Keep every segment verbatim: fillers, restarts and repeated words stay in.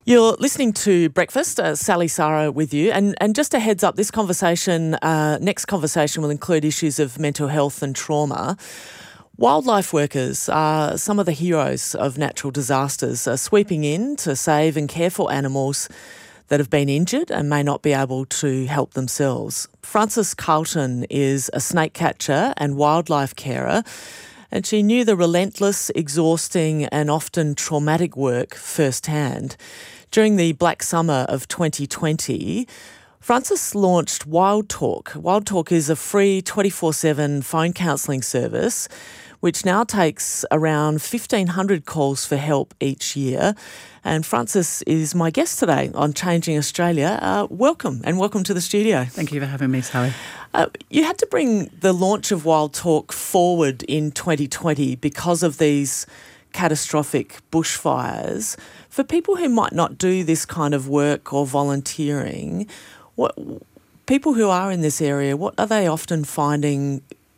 You're listening to Breakfast, uh, Sally Sara with you. And, and just a heads up, this conversation, uh, next conversation will include issues of mental health and trauma. Wildlife workers are some of the heroes of natural disasters, uh, sweeping in to save and care for animals that have been injured and may not be able to help themselves. Frances Carlton is a snake catcher and wildlife carer, and she knew the relentless, exhausting and often traumatic work firsthand. During the Black Summer of twenty twenty, Frances launched Wild Talk. Wild Talk is a free twenty-four seven phone counselling service which now takes around fifteen hundred calls for help each year. And Frances is my guest today on Changing Australia. Uh, welcome, and welcome to the studio. Thank you for having me, Sally. Uh, you had to bring the launch of Wild Talk forward in twenty twenty because of these catastrophic bushfires. For people who might not do this kind of work or volunteering, what people who are in this area, what are they often finding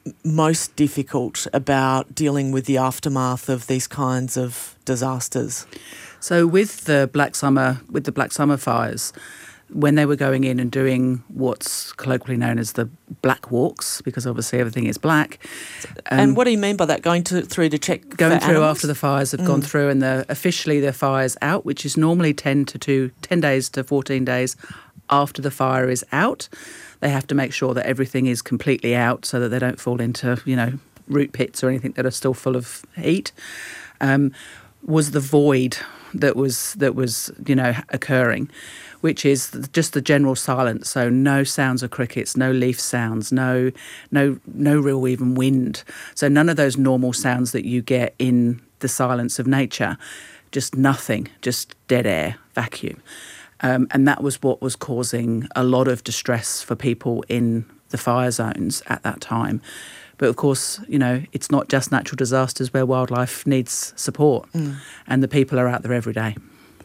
most difficult about dealing with the aftermath of these kinds of disasters? So with the Black Summer, with the Black Summer fires, when they were going in and doing what's colloquially known as the black walks, because obviously everything is black. Um, and what do you mean by that? Going to, through to check Going for through animals? after the fires have Mm. gone through, and the, officially the fire's out, which is normally ten to two, ten days to fourteen days after the fire is out. They have to make sure that everything is completely out so that they don't fall into, you know, root pits or anything that are still full of heat. Um, was the void that was that was you know occurring, which is just the general silence. So no sounds of crickets, no leaf sounds, no no no real even wind. So none of those normal sounds that you get in the silence of nature. Just nothing, just dead air, vacuum. Um, and that was what was causing a lot of distress for people in the fire zones at that time. But of course, you know, it's not just natural disasters where wildlife needs support, mm. and the people are out there every day.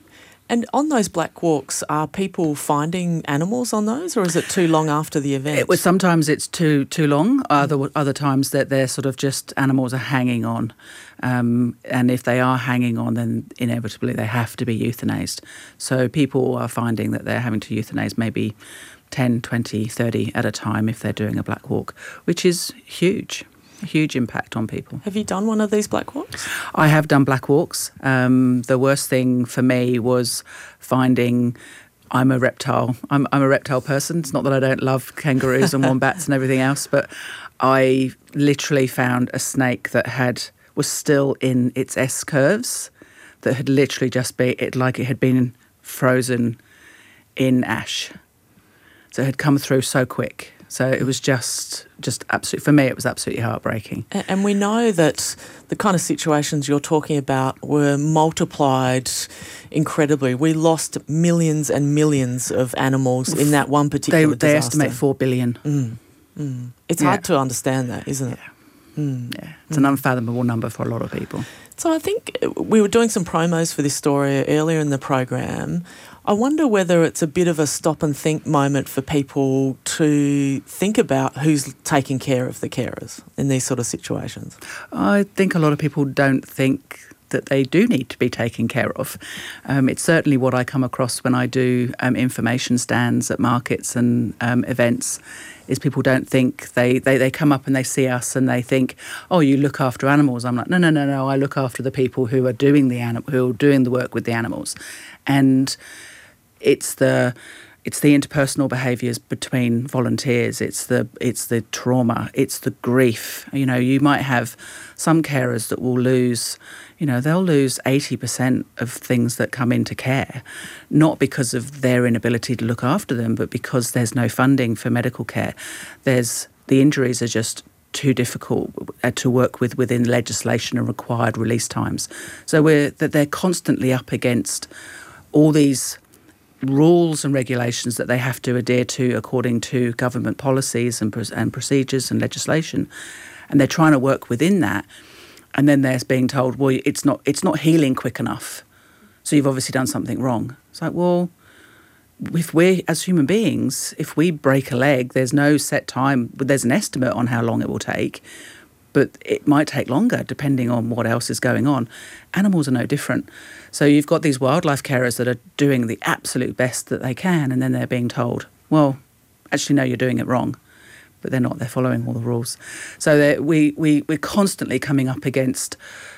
And on those black walks, are people finding animals on those, or is it too long after the event? It was sometimes it's too too long. Other other times that they're sort of just animals are hanging on, um, and if they are hanging on, then inevitably they have to be euthanized. So people are finding that they're having to euthanize maybe ten, twenty, thirty at a time if they're doing a black walk, which is huge. A huge impact on people. Have you done one of these black walks? I have done black walks. Um, the worst thing for me was finding I'm a reptile. I'm, I'm a reptile person. It's not that I don't love kangaroos and wombats and everything else, but I literally found a snake that had was still in its S curves, that had literally just been it like it had been frozen in ash. So it had come through so quick. So it was just, just absolutely, for me, it was absolutely heartbreaking. And we know that the kind of situations you're talking about were multiplied incredibly. We lost millions and millions of animals in that one particular they, they disaster. estimate four billion. Mm. Mm. It's yeah. hard to understand that, isn't it? Yeah. Mm. yeah. It's mm. an unfathomable number for a lot of people. So I think we were doing some promos for this story earlier in the program. I wonder whether it's a bit of a stop and think moment for people to think about who's taking care of the carers in these sort of situations. I think a lot of people don't think that they do need to be taken care of. Um, it's certainly what I come across when I do um, information stands at markets and um, events, is people don't think, they, they, they come up and they see us and they think, oh, you look after animals. I'm like, no, no, no, no, I look after the people who are doing the anim- who are doing the work with the animals. And it's the it's the interpersonal behaviours between volunteers. It's the it's the trauma. It's the grief. You know, you might have some carers that will lose, you know, they'll lose eighty percent of things that come into care, not because of their inability to look after them, but because there's no funding for medical care. There's the injuries are just too difficult to work with within legislation and required release times. So we're that they're constantly up against all these rules and regulations that they have to adhere to according to government policies and, and procedures and legislation, and they're trying to work within that, and then they're being told, well, it's not it's not healing quick enough, so you've obviously done something wrong. It's like, well, if we as human beings, if we break a leg, there's no set time, there's an estimate on how long it will take, but it might take longer depending on what else is going on. Animals are no different. So you've got these wildlife carers that are doing the absolute best that they can, and then they're being told, well, actually, no, you're doing it wrong. But they're not. They're following all the rules. So we, we, we're constantly coming up against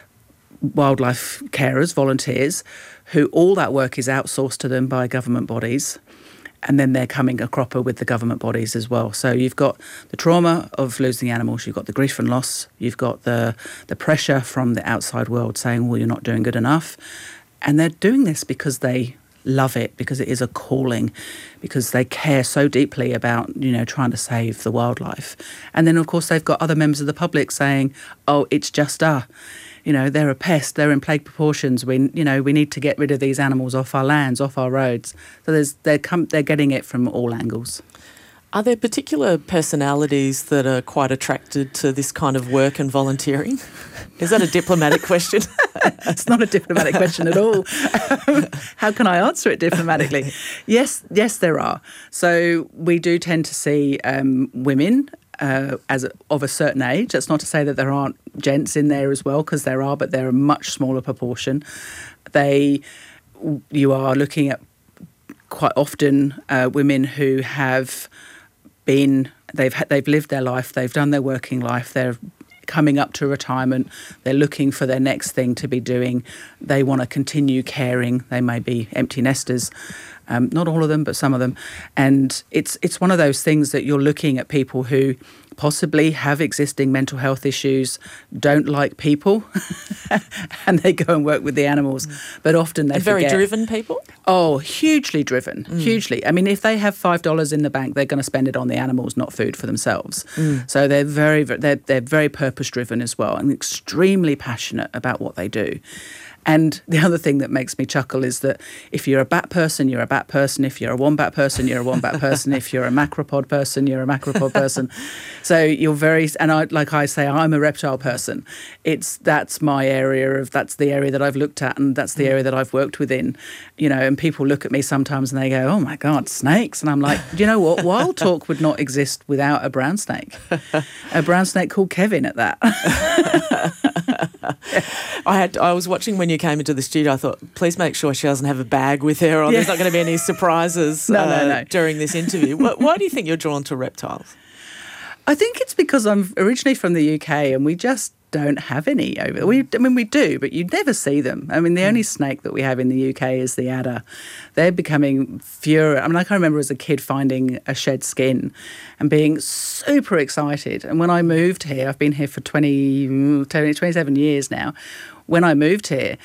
wildlife carers, volunteers, who all that work is outsourced to them by government bodies. And then they're coming a cropper with the government bodies as well. So you've got the trauma of losing animals, you've got the grief and loss, you've got the the pressure from the outside world saying, well, you're not doing good enough. And they're doing this because they love it, because it is a calling, because they care so deeply about, you know, trying to save the wildlife. And then, of course, they've got other members of the public saying, oh, it's just us. You know, they're a pest, they're in plague proportions. We, you know, we need to get rid of these animals off our lands, off our roads. So there's, they're, com- they're getting it from all angles. Are there particular personalities that are quite attracted to this kind of work and volunteering? Is that a diplomatic question? It's not a diplomatic question at all. Um, how can I answer it diplomatically? Yes, yes, there are. So we do tend to see um, women Uh, as a, of a certain age. That's not to say that there aren't gents in there as well, because there are, but they're a much smaller proportion. They, you are looking at quite often uh, women who have been, they've they've lived their life, they've done their working life, they're coming up to retirement, they're looking for their next thing to be doing. They want to continue caring. They may be empty nesters. Um, not all of them, but some of them. And it's it's one of those things that you're looking at people who possibly have existing mental health issues, don't like people, and they go and work with the animals. Mm. But often they and very forget. driven people? Oh, hugely driven, mm. hugely. I mean, if they have five dollars in the bank, they're going to spend it on the animals, not food for themselves. Mm. So they're very, they're, they're very purpose-driven as well, and extremely passionate about what they do. And the other thing that makes me chuckle is that if you're a bat person, you're a bat person. If you're a wombat person, you're a wombat person. If you're a macropod person, you're a macropod person. So you're very, and I, like I say, I'm a reptile person. It's, that's my area of, that's the area that I've looked at, and that's the area that I've worked within, you know, and people look at me sometimes and they go, oh my God, snakes. And I'm like, do you know what? Wild Talk would not exist without a brown snake. A brown snake called Kevin at that. I had, I was watching when you came into the studio. I thought, please make sure she doesn't have a bag with her, or yeah. there's not going to be any surprises no, uh, no, no. during this interview. Why, why do you think you're drawn to reptiles? I think it's because I'm originally from the U K, and we just don't have any over. We, I mean, we do, but you never see them. I mean, the only snake that we have in the U K is the adder. They're becoming furious. I mean, I can remember as a kid finding a shed skin and being super excited. And when I moved here, I've been here for twenty, twenty-seven years now. When I moved here,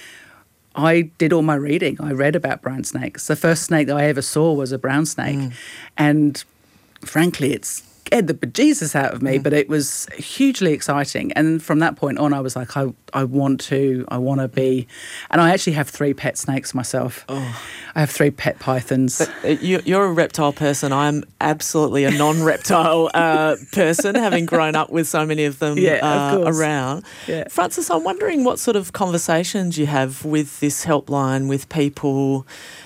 I did all my reading. I read about brown snakes. The first snake that I ever saw was a brown snake. Mm. And frankly, it's scared the bejesus out of me, mm. but it was hugely exciting. And from that point on, I was like, I, I want to, I want to be. And I actually have three pet snakes myself. Oh. I have three pet pythons. But you, you're a reptile person. I'm absolutely a non-reptile uh, person, having grown up with so many of them yeah, uh, of around. Yeah. Frances, I'm wondering what sort of conversations you have with this helpline with people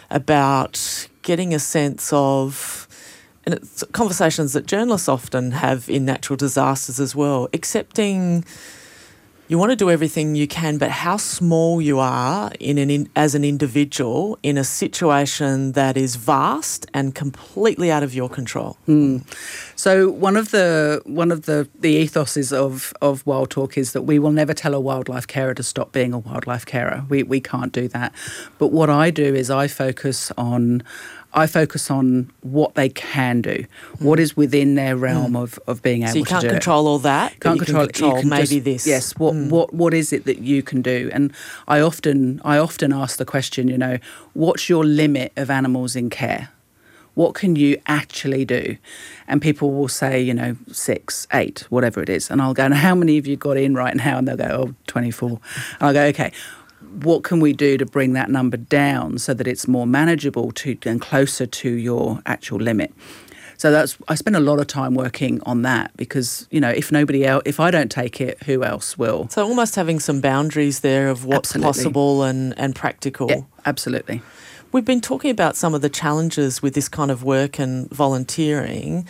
about getting a sense of, and it's conversations that journalists often have in natural disasters as well, accepting you want to do everything you can, but how small you are in an in, as an individual in a situation that is vast and completely out of your control. Mm. So one of the one of the, the ethoses of, of Wild Talk is that we will never tell a wildlife carer to stop being a wildlife carer. We we can't do that. But what I do is I focus on I focus on what they can do, mm. what is within their realm mm. of, of being able to do it. So you can't control all that, can't but control, you can control you can maybe just, this. Yes, what, mm. what what is it that you can do? And I often I often ask the question, you know, what's your limit of animals in care? What can you actually do? And people will say, you know, six, eight, whatever it is. And I'll go, and how many have you got in right now? And they'll go, oh, twenty-four. And I'll go, okay, what can we do to bring that number down so that it's more manageable to and closer to your actual limit? So that's I spend a lot of time working on that because, you know, if nobody else, if I don't take it, who else will? So almost having some boundaries there of what's absolutely. possible and, and practical. Yeah, absolutely. We've been talking about some of the challenges with this kind of work and volunteering,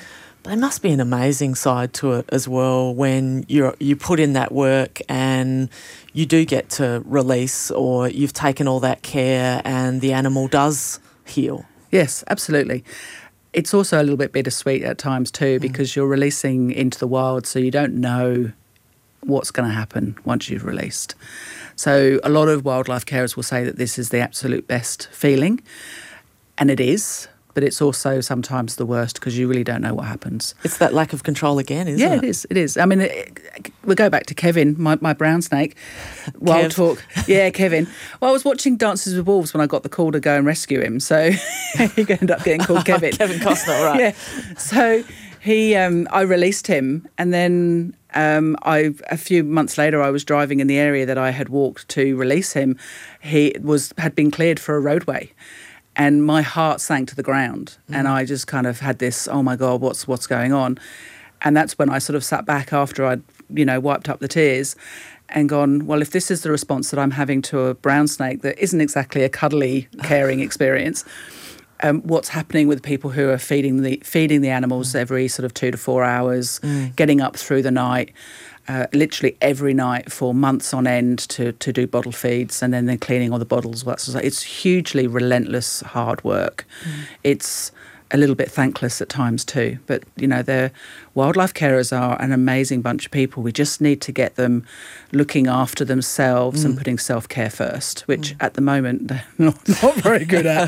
There must be an amazing side to it as well when you you put in that work and you do get to release, or you've taken all that care and the animal does heal. Yes, absolutely. It's also a little bit bittersweet at times too, because mm. you're releasing into the wild, so you don't know what's going to happen once you've released. So a lot of wildlife carers will say that this is the absolute best feeling, and it is. But it's also sometimes the worst because you really don't know what happens. It's that lack of control again, isn't yeah, it? Yeah, it is. It is. I mean, it, we go back to Kevin, my, my brown snake. Wild Kev. talk. Yeah, Kevin. Well, I was watching Dances with Wolves when I got the call to go and rescue him. So he ended up getting called Kevin. Kevin Costner, right. Yeah. So he, um, I released him, and then um, I a few months later I was driving in the area that I had walked to release him. He was had been cleared for a roadway. And my heart sank to the ground, mm. and I just kind of had this, oh my God, what's what's going on? And that's when I sort of sat back after I'd, you know, wiped up the tears and gone, well, if this is the response that I'm having to a brown snake that isn't exactly a cuddly, caring experience, um, what's happening with people who are feeding the feeding the animals mm. every sort of two to four hours, mm. getting up through the night, Uh, literally every night for months on end to, to do bottle feeds, and then then cleaning all the bottles. It's hugely relentless hard work. Mm. It's a little bit thankless at times too. But, you know, the wildlife carers are an amazing bunch of people. We just need to get them looking after themselves mm. and putting self-care first, which mm. at the moment they're not, not very good at.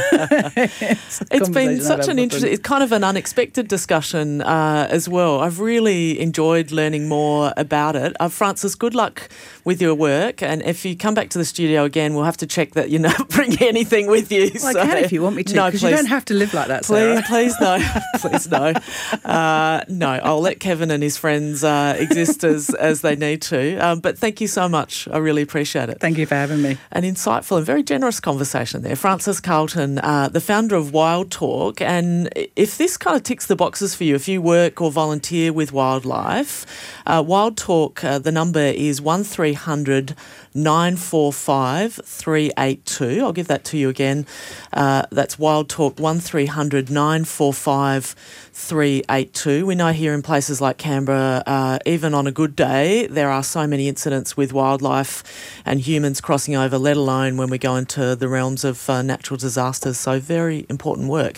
it's it's been such an interesting, it's kind of an unexpected discussion uh, as well. I've really enjoyed learning more about it. Uh, Frances, good luck with your work. And if you come back to the studio again, we'll have to check that you're not bringing anything with you. Well, so. I can if you want me to, because no, you don't have to live like that, Sarah. Please, please no. please no. Uh, no, I'll let Kevin and his friends uh, exist as, as they need to. Um, but thank you so much. I really appreciate it. Thank you for having me. An insightful and very generous conversation there. Frances Carlton, uh, the founder of Wild Talk. And if this kind of ticks the boxes for you, if you work or volunteer with wildlife, uh, Wild Talk, uh, the number is one three hundred nine four five three eight two. I'll give that to you again. Uh, that's Wild Talk, one three hundred nine four five three eight two. We know here in places like Canberra, uh, even on a good day, there are so many incidents with wildlife and humans crossing over, let alone when we go into the realms of uh, natural disasters. So very important work.